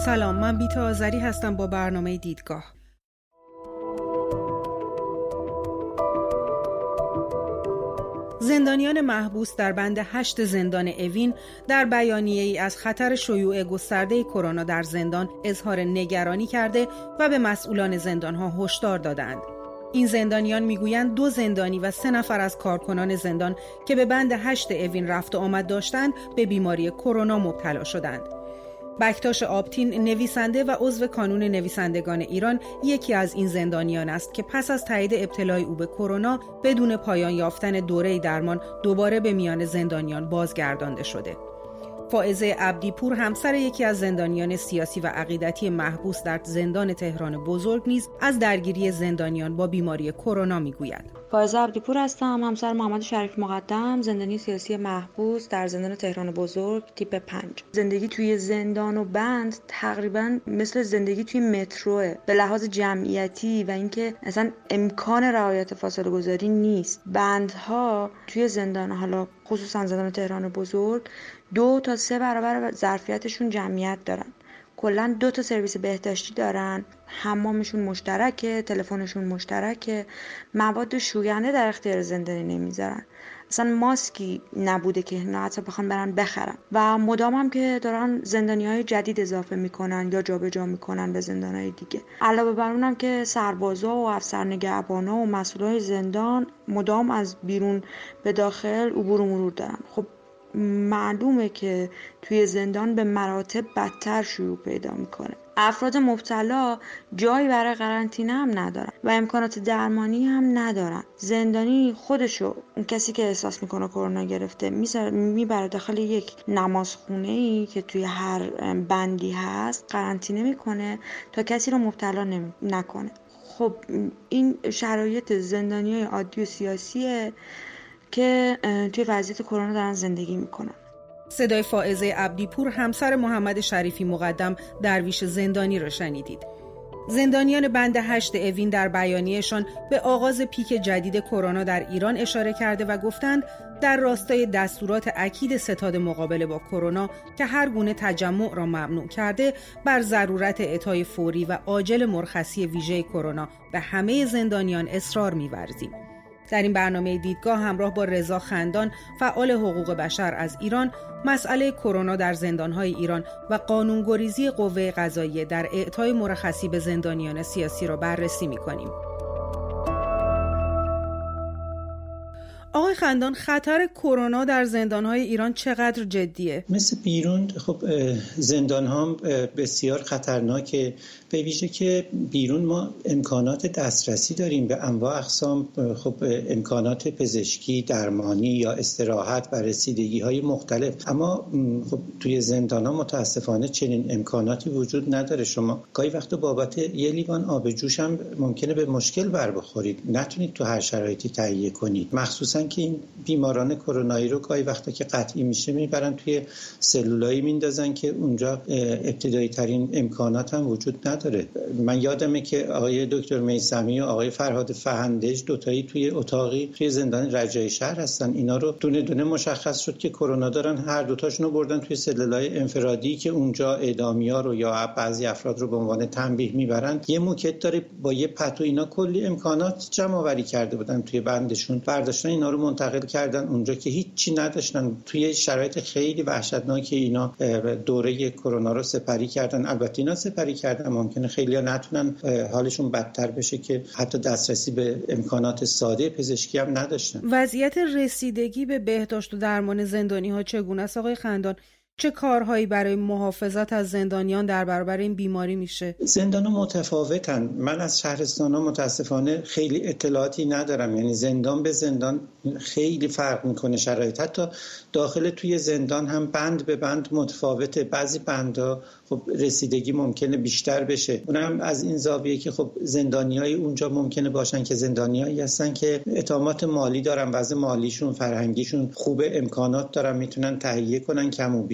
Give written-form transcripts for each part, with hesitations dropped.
سلام، من بیتا آذری هستم با برنامه دیدگاه. زندانیان محبوس در بند 8 زندان اوین در بیانیه‌ای از خطر شیوع گسترده کرونا در زندان اظهار نگرانی کرده و به مسئولان زندان‌ها هشدار دادند. این زندانیان میگویند 2 زندانی و 3 نفر از کارکنان زندان که به بند 8 اوین رفت و آمد داشتند به بیماری کرونا مبتلا شدند. بکتاش آبتین، نویسنده و عضو کانون نویسندگان ایران، یکی از این زندانیان است که پس از تایید ابتلای او به کرونا بدون پایان یافتن دوره درمان دوباره به میان زندانیان بازگردانده شده. فائزه عبدی‌پور، همسر یکی از زندانیان سیاسی و عقیدتی محبوس در زندان تهران بزرگ، نیز از درگیری زندانیان با بیماری کرونا میگوید. فائزه عبدی‌پور هستم، همسر محمد شریفی مقدم، زندانی سیاسی محبوس در زندان تهران بزرگ تیپ 5. زندگی توی زندان و بند تقریبا مثل زندگی توی متروه به لحاظ جمعیتی و اینکه اصلا امکان رعایت فاصله گذاری نیست. بندها توی زندان، حالا خصوصا زندان تهران بزرگ، 2 تا 3 برابر ظرفیتشون جمعیت دارن. کلا 2 تا سرویس بهداشتی دارن، حمامشون مشترکه، تلفنشون مشترکه، مواد شوینده در اختیار زندانی نمیذارن. اصلا ماسکی نبوده که اینا حتی بخوان برن بخرن و مدام هم که دارن زندانیای جدید اضافه میکنن یا جابجا میکنن به زندانهای دیگه. علاوه بر اونم که سربازا و افسر نگهبانا و مسئولای زندان مدام از بیرون به داخل عبور و مرور دارن. خب معلومه که توی زندان به مراتب بدتر شیوع پیدا میکنه. افراد مبتلا جایی برای قرنطینه هم ندارن و امکانات درمانی هم ندارن. زندانی خودشو، اون کسی که احساس میکنه کرونا گرفته، میبره داخل یک نمازخونه‌ای که توی هر بندی هست، قرنطینه میکنه تا کسی رو مبتلا نکنه. خب این شرایط زندانیای عادی و سیاسیه که توی وضعیت کرونا دارن زندگی میکنن. صدای فائزه عبدی‌پور، همسر محمد شریفی مقدم، درویش زندانی را شنیدید. زندانیان بند 8 اوین در بیانیه‌شان به آغاز پیک جدید کرونا در ایران اشاره کرده و گفتند در راستای دستورات اکید ستاد مقابله با کرونا که هر گونه تجمع را ممنوع کرده، بر ضرورت اعطای فوری و عاجل مرخصی ویژه کرونا به همه زندانیان اصرار می‌ورزیم. در این برنامه دیدگاه همراه با رضا خندان، فعال حقوق بشر از ایران، مسئله کرونا در زندان‌های ایران و قانونگریزی قوه قضاییه در اعطای مرخصی به زندانیان سیاسی را بررسی می‌کنیم. آقای خندان، خطر کرونا در زندان‌های ایران چقدر جدیه؟ مثل بیرون خب زندان‌ها بسیار خطرناکه، به ویژه که بیرون ما امکانات دسترسی داریم به انواع اقسام، خب امکانات پزشکی، درمانی یا استراحت و رسیدگی‌های مختلف، اما خب توی زندان‌ها متاسفانه چنین امکاناتی وجود نداره. شما گاهی وقتا بابت یه لیوان آب جوش هم ممکنه به مشکل بر بخورید، نتونید تو هر شرایطی تهیه کنید. مخصوصا که این بیماران کرونایی رو گاهی وقتا که قطعی میشه میبرن توی سلولایی میندازن که اونجا ابتدایی ترین امکانات هم وجود نداره. من یادمه که آقای دکتر میثمی و آقای فرهاد فهندج دوتایی توی اتاقی توی زندان رجایی شهر هستن. اینا رو دونه دونه مشخص شد که کرونا دارن، هر دوتاشون رو بردن توی سلولای انفرادی که اونجا اعدامیا رو یا بعضی افراد رو به عنوان تنبیه میبرن. یه موکت داره با یه پتو، اینا کلی امکانات جمع آوری کرده بودن توی بندشون، برداشتن اینا رو منتقل کردن اونجا که هیچی نداشتن. توی شرایط خیلی وحشتناکی اینا دوره کرونا رو سپری کردن. البته اینا سپری کردن، ممکنه خیلی‌ها نتونن حالشون بدتر بشه که حتی دسترسی به امکانات ساده پزشکی هم نداشتن. وضعیت رسیدگی به بهداشت و درمان زندانی‌ها چگونه است آقای خندان؟ چه کارهایی برای محافظت از زندانیان در برابر این بیماری میشه؟ زندان‌ها متفاوتن. من از شهرستان‌ها متاسفانه خیلی اطلاعاتی ندارم، یعنی زندان به زندان خیلی فرق میکنه شرایط. حتی داخل توی زندان هم بند به بند متفاوته. بعضی بندها خب رسیدگی ممکنه بیشتر بشه، اونم از این زاویه که خب زندانیای اونجا ممکنه باشن که زندانیایی هستن که اطامات مالی دارن، وضع مالیشون، فرهنگیشون خوبه، امکانات دارن، میتونن تهیه کنن کم و بیش.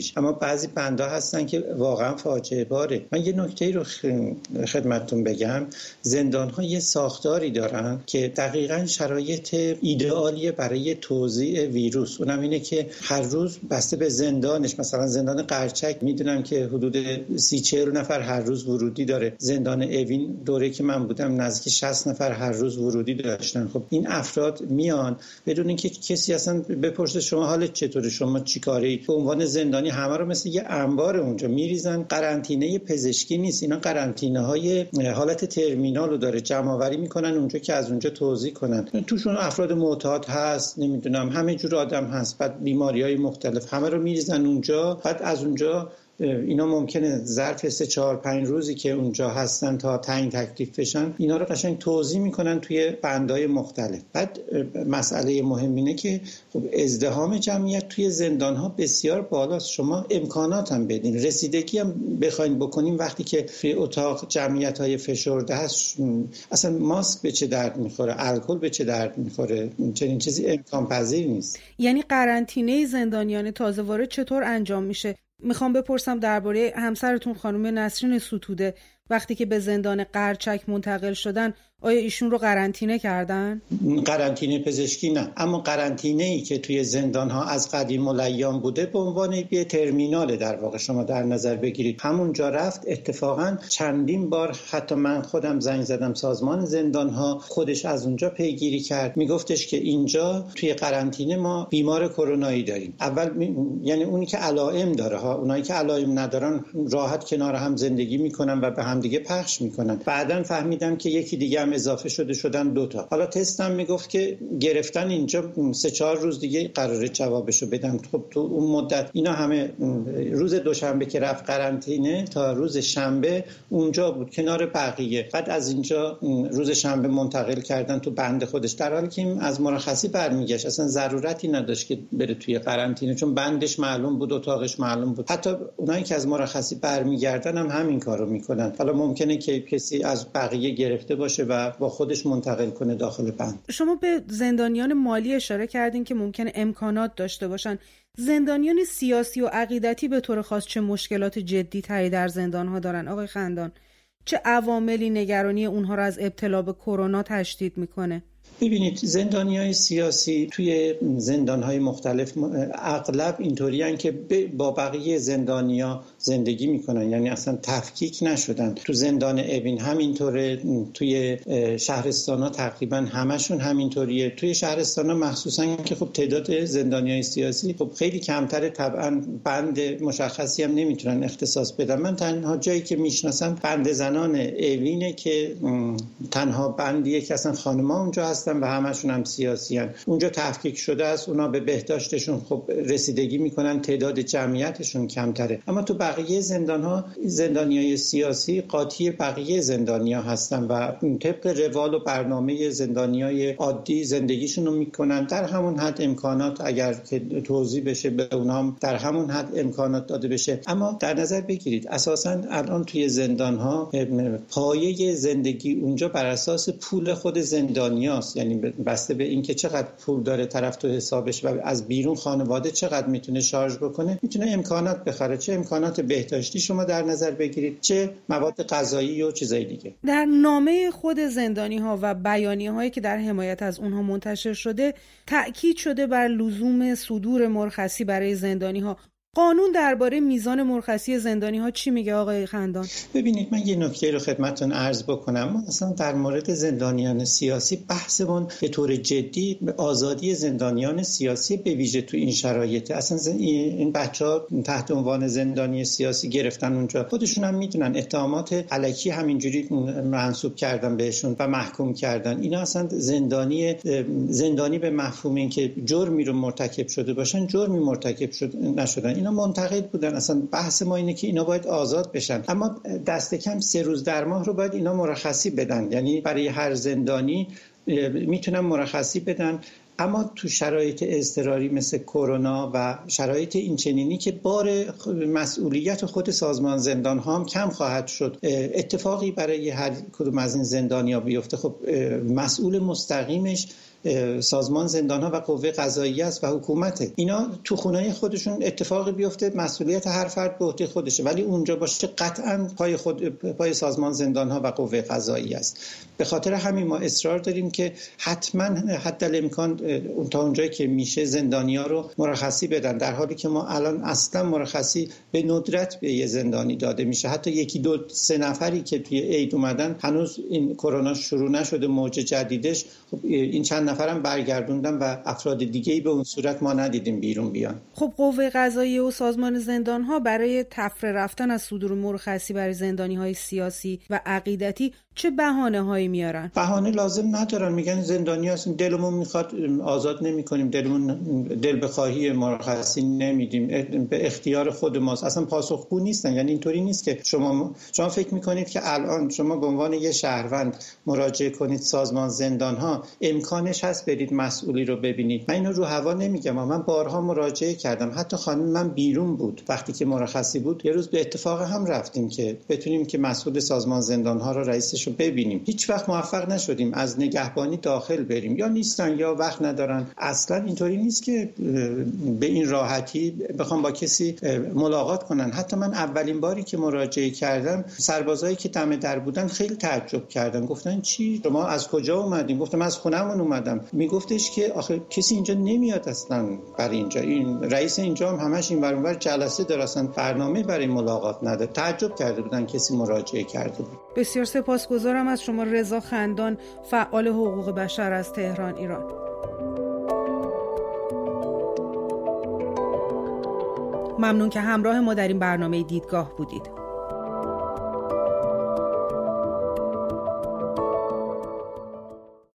پیش. اما بعضی بندها هستن که واقعا فاجعه باره. من یه نکته رو خدمتتون بگم، زندان‌ها یه ساختاری دارن که دقیقاً شرایط ایدئالیه برای توزیع ویروس. اونم اینه که هر روز بسته به زندانش، مثلا زندان قرچک میدونم که حدود 30-40 نفر هر روز ورودی داره. زندان اوین دوره که من بودم نزدیک 60 نفر هر روز ورودی داشتن. خب این افراد میان بدون اینکه کسی اصلا بپرسه شما حالت چطوره، شما چیکاری، به عنوان زندانی همه رو مثل یه انبار اونجا میریزن. قرنطینه پزشکی نیست، اینا قرنطینه های حالت ترمینال رو داره، جمع آوری میکنن اونجا که از اونجا توزیع کنن. توشون افراد معتاد هست، نمیدونم همه جور آدم هست، بعد بیماری‌های مختلف، همه رو میریزن اونجا. بعد از اونجا اینا ممکنه ظرف 3-4-5 روزی که اونجا هستن تا تعیین تکلیف بشن اینا رو قشنگ توزیع میکنن توی بندهای مختلف. بعد مسئله مهم اینه که خب ازدحام جمعیت توی زندان‌ها بسیار بالاست. شما امکانات هم بدین، رسیدگی هم بخواید بکنین، وقتی که توی اتاق جمعیت‌های فشرده هست اصلا ماسک به چه درد میخوره، الکل به چه درد میخوره، چنین چیزی امکان پذیر نیست. یعنی قرنطینه زندانیان تازه وارد چطور انجام میشه؟ میخوام بپرسم درباره همسرتون خانم نسرین ستوده، وقتی که به زندان قرچک منتقل شدن آیا ایشون رو قرنطینه کردن؟ قرنطینه پزشکی نه، اما قرنطینه‌ای که توی زندان‌ها از قدیم الایام بوده به عنوان یه ترمینال در واقع شما در نظر بگیرید. همونجا رفت. اتفاقاً چندین بار حتی من خودم زنگ زدم سازمان زندان‌ها، خودش از اونجا پیگیری کرد، میگفتش که اینجا توی قرنطینه ما بیمار کرونایی داریم. اول یعنی اونی که علائم داره ها، اونایی که علائم ندارن راحت کنار هم زندگی میکنن و به هم دیگه پخش میکنن. بعداً فهمیدم که یکی دیگه هم اضافه شدن 2 تا. حالا تستم میگفت که گرفتن اینجا 3-4 روز دیگه قراره جوابشو بدن. خب تو اون مدت اینا همه روز دوشنبه که رفت قرنطینه تا روز شنبه اونجا بود کنار بقیه. بعد از اینجا روز شنبه منتقل کردن تو بند خودش، در حالی که از مرخصی برمیگشت. اصلا ضرورتی نداشت که بره توی قرنطینه چون بندش معلوم بود، اتاقش معلوم بود. حتی اونایی که از مرخصی برمیگردن هم همین کارو میکنن. حالا ممکنه که کسی از بقیه گرفته باشه و با خودش منتقل کنه داخل بند. شما به زندانیان مالی اشاره کردین که ممکنه امکانات داشته باشن. زندانیان سیاسی و عقیدتی به طور خاص چه مشکلات جدی تری در زندان‌ها دارن آقای خندان؟ چه عواملی نگرانی اونها را از ابتلا به کرونا تشدید میکنه؟ ببینید زندانیای سیاسی توی زندانهای مختلف اغلب اینطوریان که با بقیه زندانیا زندگی میکنن، یعنی اصلا تفکیک نشدن. تو زندان اوین همینطوره، توی شهرستانا تقریبا همشون همینطوریه. توی شهرستانا مخصوصا که خب تعداد زندانیای سیاسی خب خیلی کمتره، طبعا بند مشخصی هم نمیتونن اختصاص بدن. من تنها جایی که میشناسم بند زنان اوینه که تنها بندیه که اصلا خانم‌ها اونجا هستن و همشون هم سیاسی هستن. اونجا تفکیک شده است، اونا به بهداشتشون خب رسیدگی میکنن، تعداد جمعیتشون کمتره. اما تو بقیه زندان‌ها زندانیای سیاسی قاطی بقیه زندانیا هستن و طبق روال و برنامه زندانیای عادی زندگیشون رو میکنن. در همون حد امکانات اگر که توزیع بشه به اونها در همون حد امکانات داده بشه. اما در نظر بگیرید اساساً الان توی زندان‌ها پایه زندگی اونجا بر اساس پول خود زندانیاست، یعنی بسته به اینکه چقدر پول داره طرف تو حسابش و از بیرون خانواده چقدر میتونه شارژ بکنه، میتونه امکانات بخره. چه امکانات بهداشتی شما در نظر بگیرید، چه مواد غذایی و چیزای دیگه. در نامه خود زندانی‌ها و بیانیه‌هایی که در حمایت از اونها منتشر شده تأکید شده بر لزوم صدور مرخصی برای زندانی‌ها. قانون درباره میزان مرخصی زندانی‌ها چی میگه آقای خندان؟ ببینید من یه نکته رو خدمتتون عرض بکنم. ما اصلا در مورد زندانیان سیاسی بحثمون به طور جدی آزادی زندانیان سیاسی به ویژه تو این شرایط. اصلا این بچه‌ها تحت عنوان زندانی سیاسی گرفتن اونجا، خودشون هم میدونن اتهامات الکی همینجوری منسوب کردن بهشون و محکوم کردن. اینا اصلا زندانی به مفهوم این که جرمی رو مرتکب شده باشن جرمی مرتکب نشدن. اینا منتقد بودن. اصلا بحث ما اینه که اینا باید آزاد بشن، اما دست کم 3 روز در ماه رو باید اینا مرخصی بدن. یعنی برای هر زندانی میتونن مرخصی بدن، اما تو شرایط اضطراری مثل کرونا و شرایط اینچنینی که بار مسئولیت خود سازمان زندان ها هم کم خواهد شد، اتفاقی برای هر کدوم از این زندانیا بیفته خب مسئول مستقیمش سازمان زندان‌ها و قوه قضاییه است و حکومته. اینا تو خونه‌ی خودشون اتفاقی بیفته مسئولیت هر فرد به عهده خودشه، ولی اونجا باشه قطعاً پای سازمان زندان‌ها و قوه قضاییه است. به خاطر همین ما اصرار داریم که حتما حداالامکان تا اونجایی که میشه زندانی‌ها رو مرخصی بدن، در حالی که ما الان اصلا مرخصی به ندرت به یه زندانی داده میشه. حتی 1-2-3 نفری که توی عید اومدن، هنوز این کرونا شروع نشده موج جدیدش، خب این چند نفرم برگردوندن و افراد دیگه‌ای به اون صورت ما ندیدیم بیرون بیان. خب قوه قضاییه و سازمان زندان‌ها برای تفره رفتن از صدور مرخصی برای زندانی‌های سیاسی و عقیدتی چه بهانه‌هایی میارن؟ بهانه لازم ندارن، میگن زندانی هستیم، دلمون میخواد آزاد نمی‌کنیم، دل بخواهی مرخصی نمیدیم، به اختیار خود ماست. اصلا پاسخگو نیستن. یعنی اینطوری نیست که شما فکر میکنید که الان شما به عنوان یه شهروند مراجعه کنید سازمان زندان‌ها، امکانش هست برید مسئولی رو ببینید. من اینو رو هوا نمیگم، من بارها مراجعه کردم. حتی خانم من بیرون بود وقتی که مرخصی بود، یه روز به اتفاق هم رفتیم که بتونیم که مسئول سازمان زندان‌ها رو، رئیسش رو ببینیم. هیچ وقت موفق نشدیم از نگهبانی داخل بریم، یا نیستن یا وقت ندارن. اصلا اینطوری نیست که به این راحتی بخوام با کسی ملاقات کنن. حتی من اولین باری که مراجعه کردم، سربازایی که دم در بودن خیلی تعجب کردن، گفتن چی؟ شما از کجا اومدین؟ گفتم از خونه‌مون اومدم. میگفتش که آخه کسی اینجا نمیاد اصلا برای اینجا، این رئیس اینجا هم همش این ور جلسه داره، اصلا برنامه برای ملاقات نداره. تعجب کرده بودن کسی مراجعه کرده بود. بسیار سپاسگزارم از شما رضا خندان، فعال حقوق بشر از تهران، ایران. ممنون که همراه ما در این برنامه دیدگاه بودید.